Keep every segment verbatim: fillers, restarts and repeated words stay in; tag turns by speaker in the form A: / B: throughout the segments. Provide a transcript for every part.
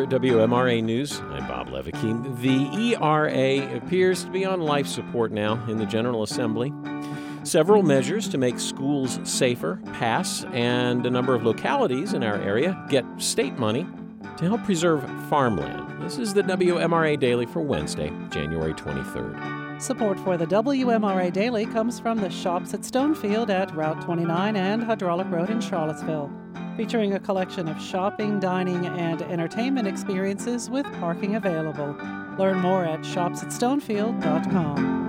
A: W M R A News, I'm Bob Levicki. The E R A appears to be on life support now in the General Assembly. Several measures to make schools safer pass, and a number of localities in our area get state money to help preserve farmland. This is the W M R A Daily for Wednesday, January twenty-third.
B: Support for the W M R A Daily comes from the Shops at Stonefield at Route twenty-nine and Hydraulic Road in Charlottesville, featuring a collection of shopping, dining, and entertainment experiences with parking available. Learn more at shops at stonefield dot com.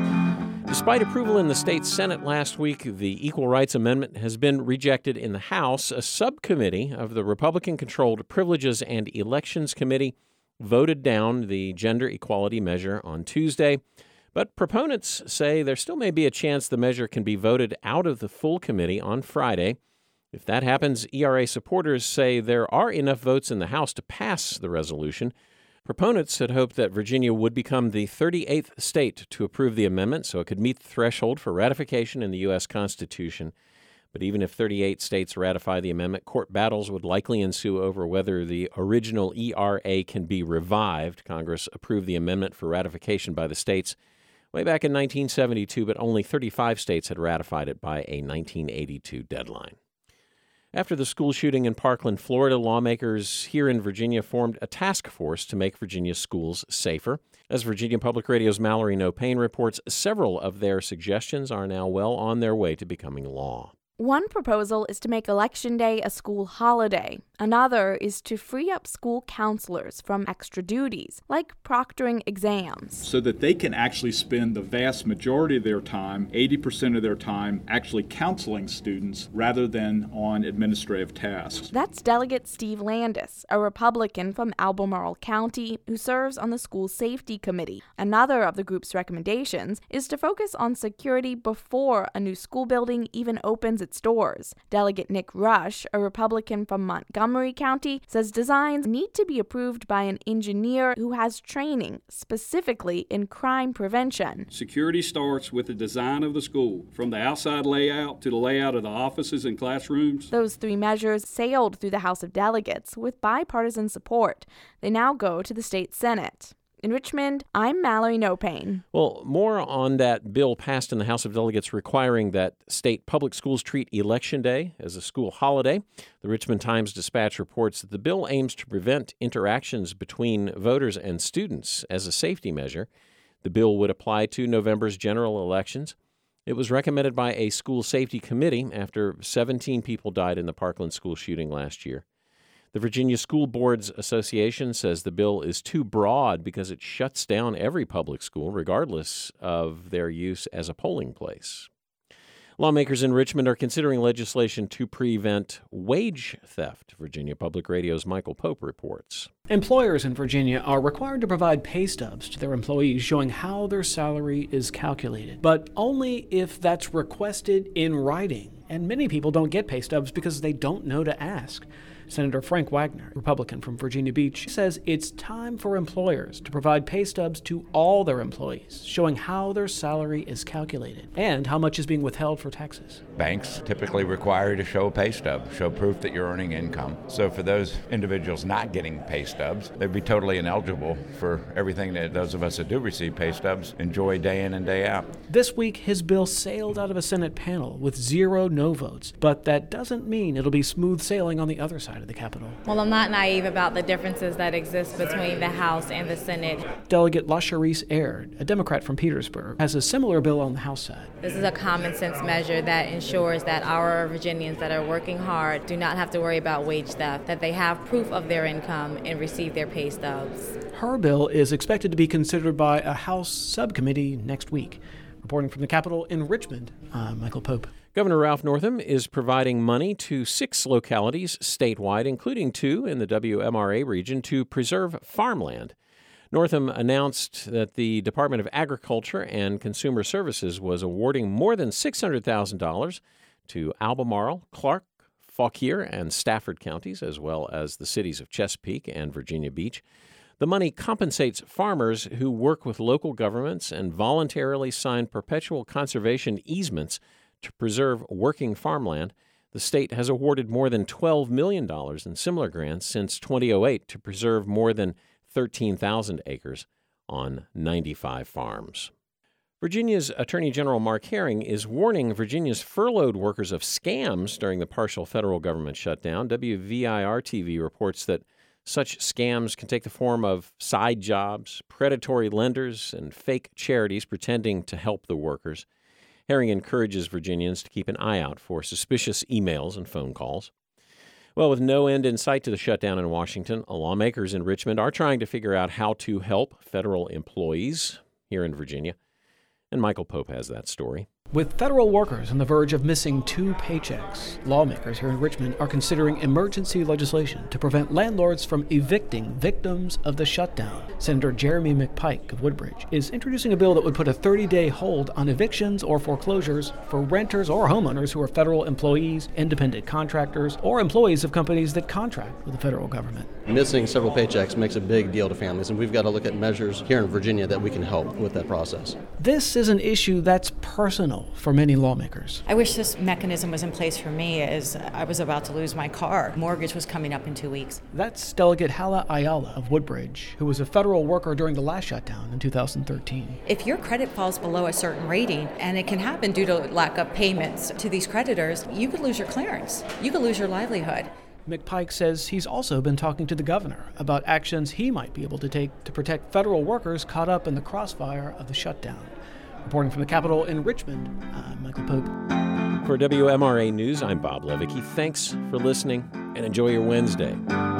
A: Despite approval in the state Senate last week, the Equal Rights Amendment has been rejected in the House. A subcommittee of the Republican-controlled Privileges and Elections Committee voted down the gender equality measure on Tuesday. But proponents say there still may be a chance the measure can be voted out of the full committee on Friday. If that happens, E R A supporters say there are enough votes in the House to pass the resolution. Proponents had hoped that Virginia would become the thirty-eighth state to approve the amendment so it could meet the threshold for ratification in the U S Constitution. But even if thirty-eight states ratify the amendment, court battles would likely ensue over whether the original E R A can be revived. Congress approved the amendment for ratification by the states way back in nineteen seventy-two, but only thirty-five states had ratified it by a nineteen eighty-two deadline. After the school shooting in Parkland, Florida, lawmakers here in Virginia formed a task force to make Virginia's schools safer. As Virginia Public Radio's Mallory No Pain reports, several of their suggestions are now well on their way to becoming law.
C: One proposal is to make Election Day a school holiday. Another is to free up school counselors from extra duties, like proctoring exams,
D: so that they can actually spend the vast majority of their time, eighty percent of their time, actually counseling students rather than on administrative tasks.
C: That's Delegate Steve Landis, a Republican from Albemarle County who serves on the School Safety Committee. Another of the group's recommendations is to focus on security before a new school building even opens its doors. Delegate Nick Rush, a Republican from Montgomery County, says designs need to be approved by an engineer who has training specifically in crime prevention.
E: Security starts with the design of the school, from the outside layout to the layout of the offices and classrooms.
C: Those three measures sailed through the House of Delegates with bipartisan support. They now go to the state Senate. In Richmond, I'm Mallory No Pain.
A: Well, more on that bill passed in the House of Delegates requiring that state public schools treat Election Day as a school holiday. The Richmond Times-Dispatch reports that the bill aims to prevent interactions between voters and students as a safety measure. The bill would apply to November's general elections. It was recommended by a school safety committee after seventeen people died in the Parkland school shooting last year. The Virginia School Boards Association says the bill is too broad because it shuts down every public school, regardless of their use as a polling place. Lawmakers in Richmond are considering legislation to prevent wage theft. Virginia Public Radio's Michael Pope reports.
F: Employers in Virginia are required to provide pay stubs to their employees showing how their salary is calculated, but only if that's requested in writing. And many people don't get pay stubs because they don't know to ask. Senator Frank Wagner, Republican from Virginia Beach, says it's time for employers to provide pay stubs to all their employees, showing how their salary is calculated and how much is being withheld for taxes.
G: Banks typically require you to show a pay stub, show proof that you're earning income. So for those individuals not getting pay stubs, they'd be totally ineligible for everything that those of us that do receive pay stubs enjoy day in and day out.
F: This week, his bill sailed out of a Senate panel with zero no votes, but that doesn't mean it'll be smooth sailing on the other side of the Capitol.
H: Well, I'm not naive about the differences that exist between the House and the Senate.
F: Delegate LaCharice Aird, a Democrat from Petersburg, has a similar bill on the House side.
H: This is a common sense measure that ensures that our Virginians that are working hard do not have to worry about wage theft, that they have proof of their income and receive their pay stubs.
F: Her bill is expected to be considered by a House subcommittee next week. Reporting from the Capitol in Richmond, I'm Michael Pope.
A: Governor Ralph Northam is providing money to six localities statewide, including two in the W M R A region, to preserve farmland. Northam announced that the Department of Agriculture and Consumer Services was awarding more than six hundred thousand dollars to Albemarle, Clark, Fauquier, and Stafford counties, as well as the cities of Chesapeake and Virginia Beach. The money compensates farmers who work with local governments and voluntarily sign perpetual conservation easements to preserve working farmland. The state has awarded more than twelve million dollars in similar grants since two thousand eight to preserve more than thirteen thousand acres on ninety-five farms. Virginia's Attorney General Mark Herring is warning Virginia's furloughed workers of scams during the partial federal government shutdown. W V I R T V reports that such scams can take the form of side jobs, predatory lenders, and fake charities pretending to help the workers. Herring encourages Virginians to keep an eye out for suspicious emails and phone calls. Well, with no end in sight to the shutdown in Washington, lawmakers in Richmond are trying to figure out how to help federal employees here in Virginia. And Michael Pope has that story.
F: With federal workers on the verge of missing two paychecks, lawmakers here in Richmond are considering emergency legislation to prevent landlords from evicting victims of the shutdown. Senator Jeremy McPike of Woodbridge is introducing a bill that would put a thirty-day hold on evictions or foreclosures for renters or homeowners who are federal employees, independent contractors, or employees of companies that contract with the federal government.
I: Missing several paychecks makes a big deal to families, and we've got to look at measures here in Virginia that we can help with that process.
F: This is an issue that's personal for many lawmakers.
J: I wish this mechanism was in place for me, as I was about to lose my car. Mortgage was coming up in two weeks.
F: That's Delegate Hala Ayala of Woodbridge, who was a federal worker during the last shutdown in two thousand thirteen.
J: If your credit falls below a certain rating, and it can happen due to lack of payments to these creditors, you could lose your clearance. You could lose your livelihood.
F: McPike says he's also been talking to the governor about actions he might be able to take to protect federal workers caught up in the crossfire of the shutdown. Reporting from the Capitol in Richmond, I'm Michael Pope.
A: For W M R A News, I'm Bob Levicki. Thanks for listening, and enjoy your Wednesday.